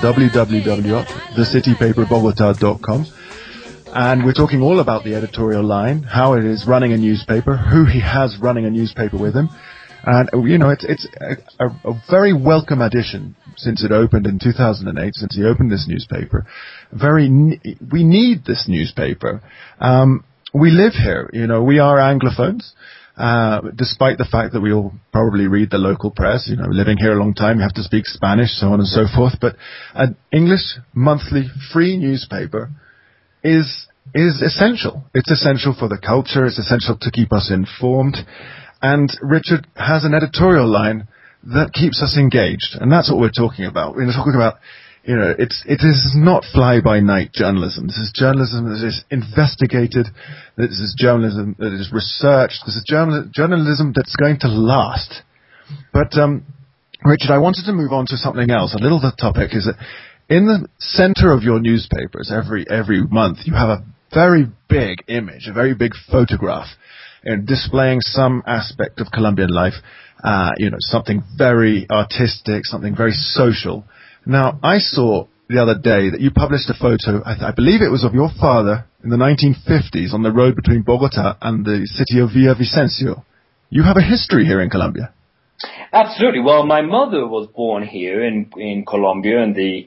www.thecitypaperbogota.com. And we're talking all about the editorial line, how it is running a newspaper, who he has running a newspaper with him. And, it's a very welcome addition since it opened in 2008, since he opened this newspaper. We need this newspaper. we live here. You know, we are Anglophones. Despite the fact that we all probably read the local press, you know, living here a long time, you have to speak Spanish, so on and so forth. But an English monthly free newspaper is essential. It's essential for the culture. It's essential to keep us informed. And Richard has an editorial line that keeps us engaged. And that's what we're talking about. We're talking about, you know, it is not fly-by-night journalism. This is journalism that is investigated. This is journalism that is researched. This is journalism that's going to last. But, Richard, I wanted to move on to something else. A little the topic is that in the center of your newspapers every month, you have a very big image, a very big photograph, displaying some aspect of Colombian life, you know, something very artistic, something very social. Now, I saw the other day that you published a photo, I believe it was of your father in the 1950s on the road between Bogota and the city of Villavicencio. You have a history here in Colombia. Absolutely. Well, my mother was born here in Colombia, and she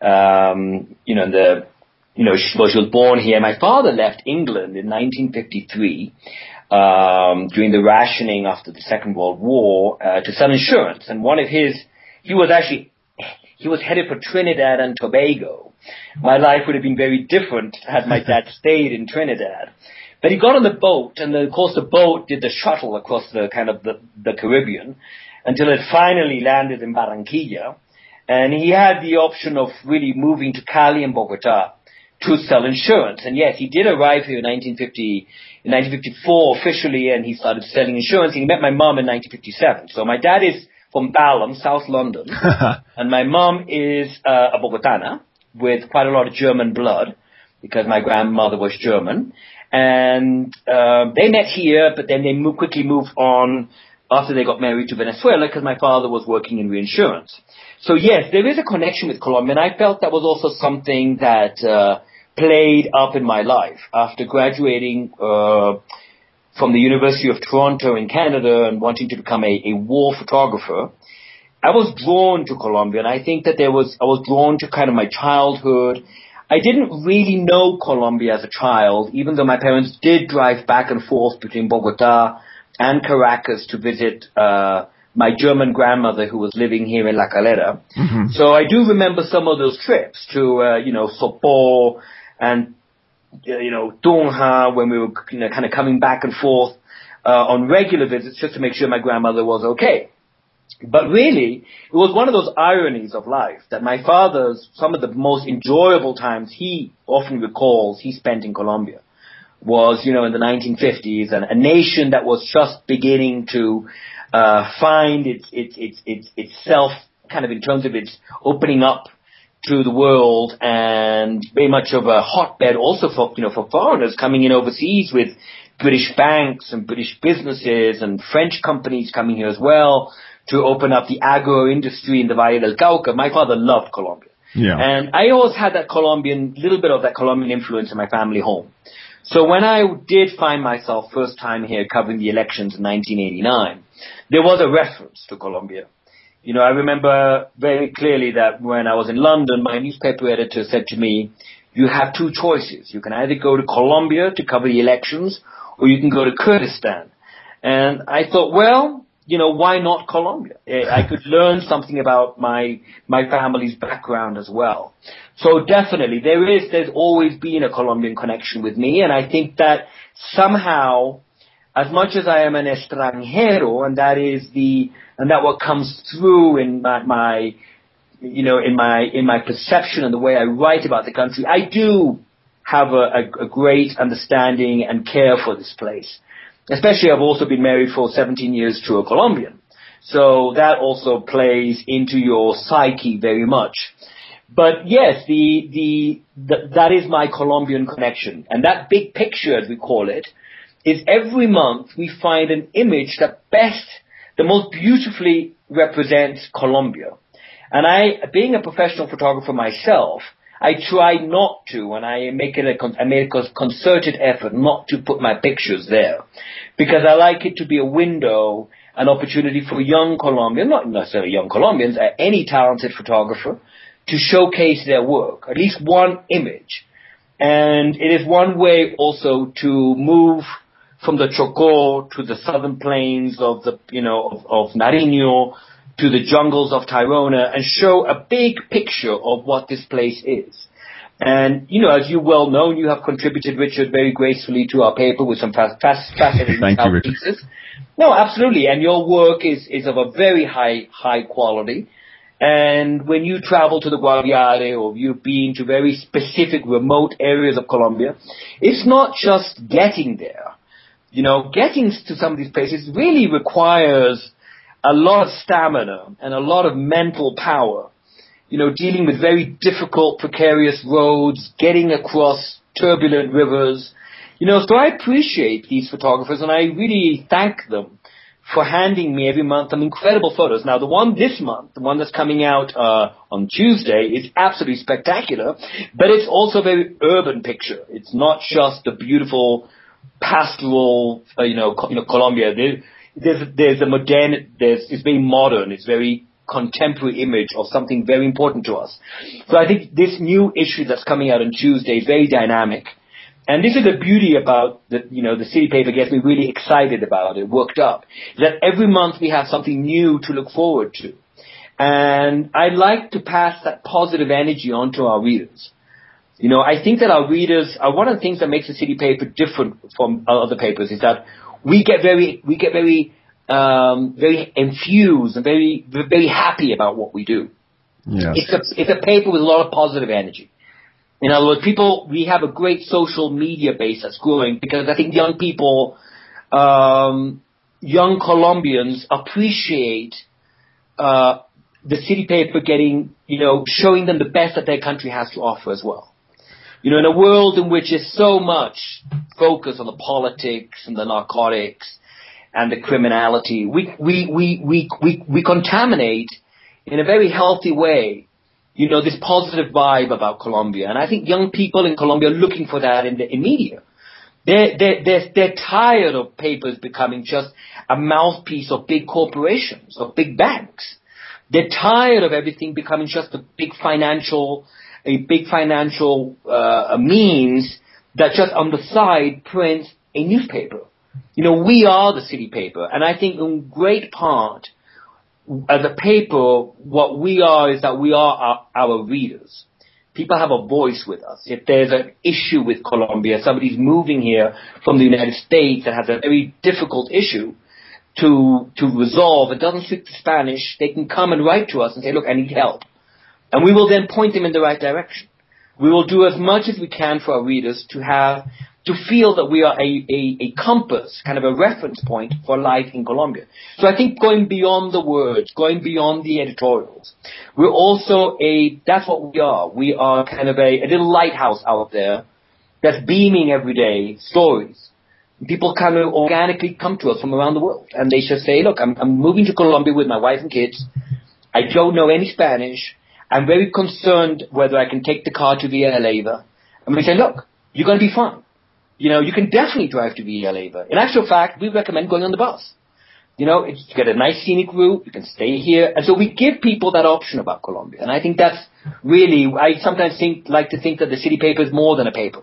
was born here. My father left England in 1953 during the rationing after the Second World War to sell insurance. And he was headed for Trinidad and Tobago. My life would have been very different had my dad stayed in Trinidad. But he got on the boat, and of course the boat did the shuttle across the Caribbean until it finally landed in Barranquilla. And he had the option of really moving to Cali and Bogota to sell insurance. And yes, he did arrive here in 1954 officially, and he started selling insurance. He met my mom in 1957. So my dad is from Balham, South London, and my mom is a Bogotana with quite a lot of German blood because my grandmother was German. And they met here, but then they quickly moved on after they got married to Venezuela because my father was working in reinsurance. So yes, there is a connection with Colombia, and I felt that was also something that played up in my life. After graduating from the University of Toronto in Canada and wanting to become a war photographer, I was drawn to Colombia, and I think that I was drawn to kind of my childhood. I didn't really know Colombia as a child, even though my parents did drive back and forth between Bogota and Caracas to visit my German grandmother who was living here in La Calera. Mm-hmm. So I do remember some of those trips to, Sopó and Tunja, when we were kind of coming back and forth on regular visits just to make sure my grandmother was okay. But really, it was one of those ironies of life that my father's, some of the most enjoyable times he often recalls he spent in Colombia was, in the 1950s, and a nation that was just beginning to find itself kind of in terms of its opening up to the world, and very much of a hotbed also for foreigners coming in overseas with British banks and British businesses and French companies coming here as well to open up the agro industry in the Valle del Cauca. My father loved Colombia. Yeah. And I always had little bit of that Colombian influence in my family home. So when I did find myself first time here covering the elections in 1989, there was a reference to Colombia. I remember very clearly that when I was in London, my newspaper editor said to me, you have two choices. You can either go to Colombia to cover the elections, or you can go to Kurdistan. And I thought, well, why not Colombia? I could learn something about my family's background as well. So definitely, there's always been a Colombian connection with me, and I think that somehow, as much as I am an extranjero, and that what comes through in my perception and the way I write about the country, I do have a great understanding and care for this place. Especially, I've also been married for 17 years to a Colombian. So that also plays into your psyche very much. But yes, that is my Colombian connection. And that big picture, as we call it, is every month we find an image that the most beautifully represents Colombia. And being a professional photographer myself, I try not to, and I made a concerted effort not to put my pictures there, because I like it to be a window, an opportunity for young Colombians, not necessarily young Colombians, any talented photographer, to showcase their work, at least one image. And it is one way also to move from the Chocó to the southern plains of the, of Nariño to the jungles of Tayrona and show a big picture of what this place is. And, as you well know, you have contributed, Richard, very gracefully to our paper with some fascinating pieces. No, absolutely. And your work is of a very high quality. And when you travel to the Guaviare or you've been to very specific remote areas of Colombia, it's not just getting there. Getting to some of these places really requires a lot of stamina and a lot of mental power. Dealing with very difficult, precarious roads, getting across turbulent rivers. So I appreciate these photographers and I really thank them for handing me every month some incredible photos. Now, the one this month, the one that's coming out on Tuesday, is absolutely spectacular, but it's also a very urban picture. It's not just the beautiful pastoral, Colombia. There's a modern, it's very modern, it's very contemporary image of something very important to us. So I think this new issue that's coming out on Tuesday is very dynamic. And this is the beauty about the City Paper gets me really excited about it, worked up, that every month we have something new to look forward to. And I like to pass that positive energy on to our readers. I think that our readers are one of the things that makes the City Paper different from other papers is that we get very infused and very happy about what we do. Yeah. It's a paper with a lot of positive energy. In other words, we have a great social media base that's growing because I think young people, young Colombians appreciate the City Paper showing them the best that their country has to offer as well. In a world in which there's so much focus on the politics and the narcotics and the criminality, we contaminate in a very healthy way, this positive vibe about Colombia. And I think young people in Colombia are looking for that in media. They're tired of papers becoming just a mouthpiece of big corporations, of big banks. They're tired of everything becoming just a big financial means that just on the side prints a newspaper. We are the City Paper, and I think in great part, as a paper, what we are is that we are our readers. People have a voice with us. If there's an issue with Colombia, somebody's moving here from the United States and has a very difficult issue to resolve and doesn't speak Spanish, they can come and write to us and say, look, I need help. And we will then point them in the right direction. We will do as much as we can for our readers to feel that we are a compass, kind of a reference point for life in Colombia. So I think going beyond the words, going beyond the editorials, we're also that's what we are. We are kind of a little lighthouse out there that's beaming every day stories. People kind of organically come to us from around the world and they just say, look, I'm moving to Colombia with my wife and kids. I don't know any Spanish. I'm very concerned whether I can take the car to Villaleva. And we say, look, you're going to be fine. You can definitely drive to Villaleva. In actual fact, we recommend going on the bus. You get a nice scenic route, you can stay here. And so we give people that option about Colombia. And I think that's really, I sometimes like to think that the City Paper is more than a paper.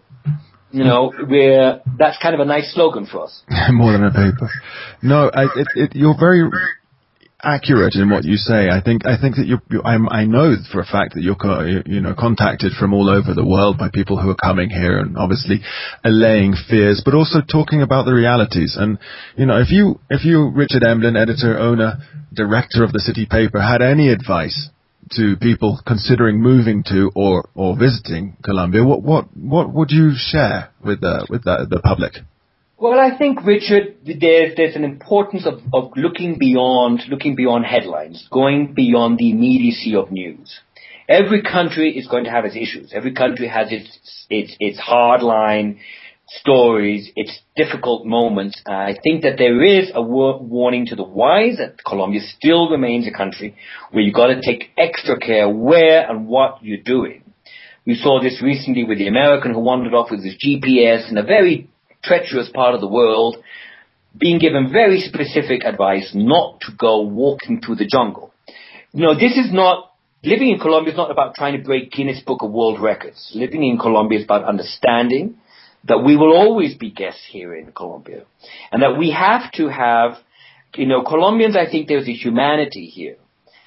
That's kind of a nice slogan for us. More than a paper. No, you're very accurate in what you say. I think that I know for a fact that you're contacted from all over the world by people who are coming here and obviously allaying fears, but also talking about the realities. And if you Richard Emblin, editor, owner, director of the City Paper, had any advice to people considering moving to or visiting Colombia, what would you share with the public? Well, I think, Richard, there's an importance of looking beyond headlines, going beyond the immediacy of news. Every country is going to have its issues. Every country has its hardline stories, its difficult moments. I think that there is a warning to the wise that Colombia still remains a country where you've got to take extra care where and what you're doing. We saw this recently with the American who wandered off with his GPS in a very treacherous part of the world, being given very specific advice not to go walking through the jungle. This is not living in Colombia is not about trying to break Guinness Book of World Records. Living in Colombia is about understanding that we will always be guests here in Colombia, and that we have to have, Colombians, I think there's a humanity here.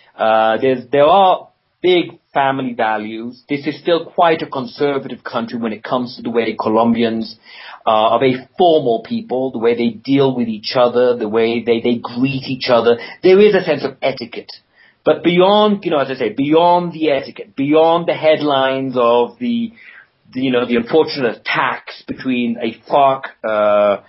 There are big family values. This is still quite a conservative country when it comes to the way Colombians are very formal people, the way they deal with each other, the way they greet each other. There is a sense of etiquette. But beyond, as I say, beyond the etiquette, beyond the headlines of the unfortunate attacks between a FARC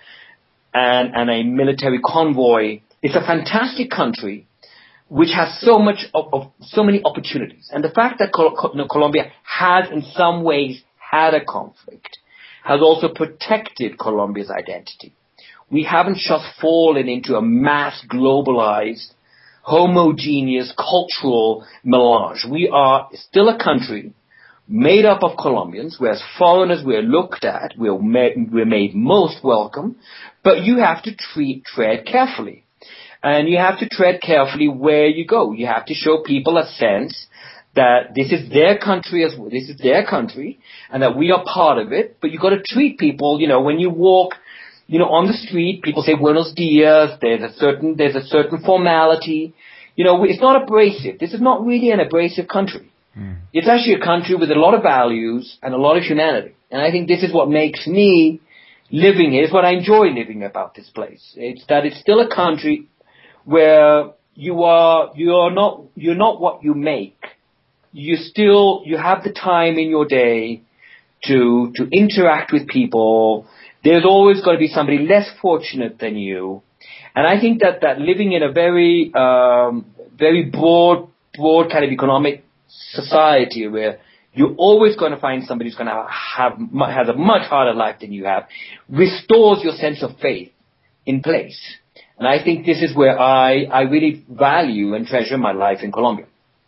and a military convoy, it's a fantastic country which has so many opportunities. And the fact that Colombia has in some ways had a conflict has also protected Colombia's identity. We haven't just fallen into a mass globalized, homogeneous cultural melange. We are still a country made up of Colombians, where as foreigners we're looked at, we're made most welcome, but you have to tread carefully. And you have to tread carefully where you go. You have to show people a sense that this is their country as well. This is their country, and that we are part of it. But you've got to treat people, when you walk, on the street, people say Buenos dias. There's a certain formality. It's not abrasive. This is not really an abrasive country. It's actually a country with a lot of values and a lot of humanity. And I think this is what makes me living here. It's what I enjoy living about this place. It's that it's still a country where you're not what you make. You have the time in your day to interact with people. There's always got to be somebody less fortunate than you. And I think that living in a very, very broad kind of economic society where you're always going to find somebody who's going to has a much harder life than you have, restores your sense of faith in place. And I think this is where I really value and treasure my life in Colombia.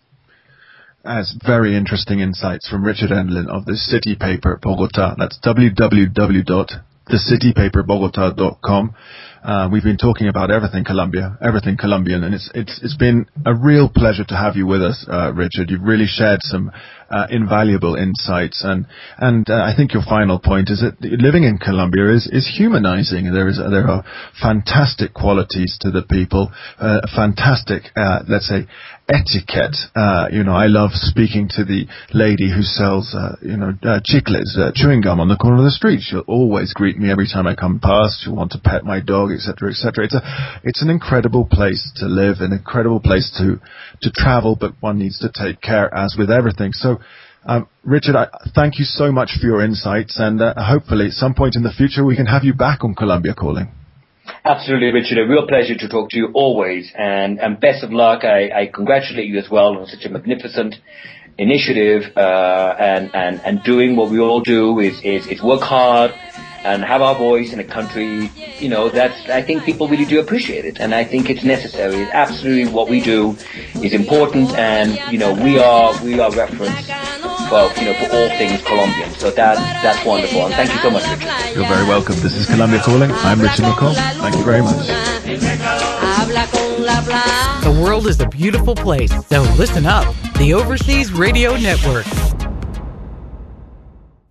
That's very interesting insights from Richard Enblin of the City Paper Bogota. That's www.thecitypaperbogota.com. We've been talking about everything Colombia, everything Colombian, and it's been a real pleasure to have you with us, Richard. You've really shared some invaluable insights, and I think your final point is that living in Colombia is humanizing. There are fantastic qualities to the people, fantastic, let's say, etiquette. I love speaking to the lady who sells, chicles, chewing gum on the corner of the street. She'll always greet me every time I come past. She'll want to pet my dog, etc., etc. It's an incredible place to live, an incredible place to travel, but one needs to take care, as with everything. So, Richard, I thank you so much for your insights, and hopefully at some point in the future we can have you back on Colombia Calling. Absolutely, Richard. A real pleasure to talk to you always, and best of luck. I congratulate you as well on such a magnificent initiative, and doing what we all do is work hard and have our voice in a country, that's, I think people really do appreciate it, and I think it's necessary. It's absolutely what we do is important, and, we are referenced, for all things Colombian, so that's wonderful, and thank you so much, Richard. You're very welcome. This is Colombia Calling. I'm Richard McCall. Thank you very much. The world is a beautiful place, so listen up. The Overseas Radio Network.